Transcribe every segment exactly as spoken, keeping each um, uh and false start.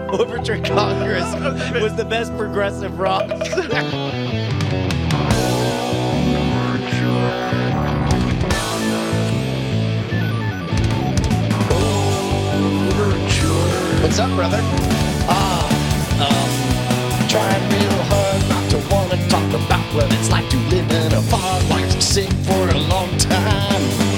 Overture Congress was the best progressive rock. What's up, brother? Ah, um, trying real hard not to want to talk about what it's like to live in a fog like sick for a long time.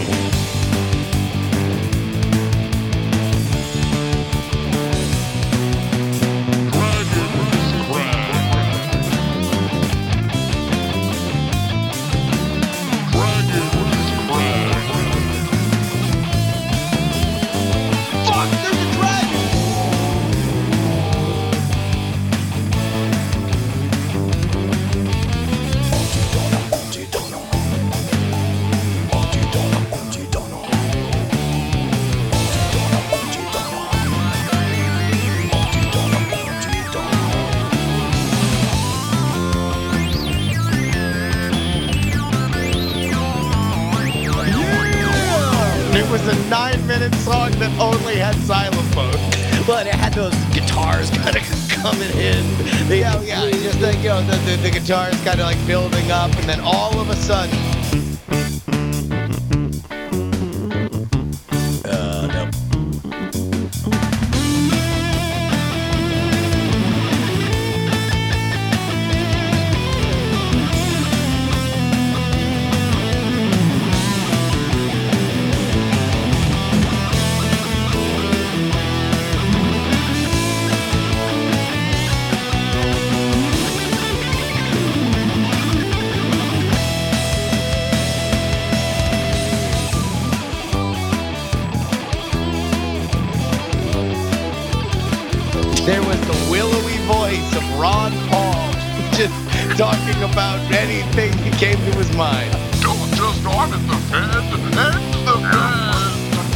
It was a nine-minute song that only had xylophone. But it had those guitars kind of coming in. They, Yeah, yeah, just like, you know, the, the, the guitar is kind of like building up, and then all of a sudden, Uh, no. there was the willowy voice of Ron Paul just talking about anything that came to his mind. Don't just audit the Fed, and the Fed.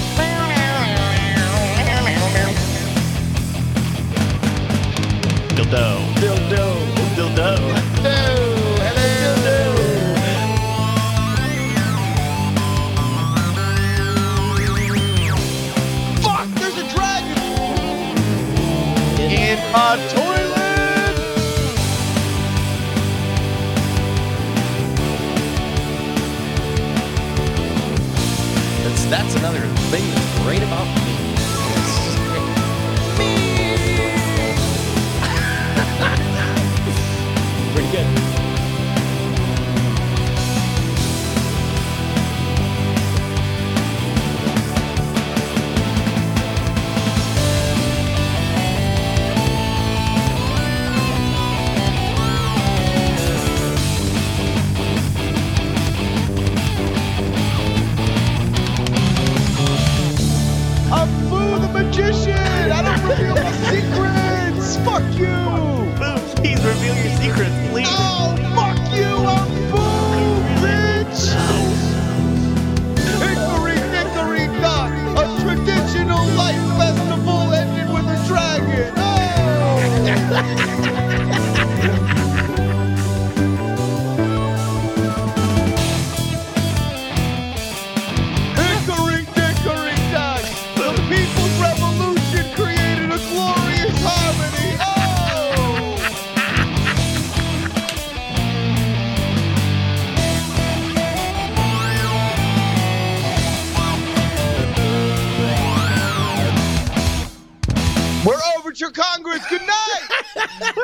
Dildo. Dildo. Dildo. Hello, hello. Fuck, there's a dragon in my toilet. That's, that's another thing that's great about me. It's just great. Pretty good. I'm Boo the Magician. I don't reveal my secrets. Fuck you. Boo, please reveal your secrets, please. Oh, fuck you. I'm Boo, bitch. Hickory dickory dock. A traditional life festival ended with a dragon. Oh. Hickory dickory dock. The People's Revolution created a glorious harmony. Oh. We're Overture Congress. Good night.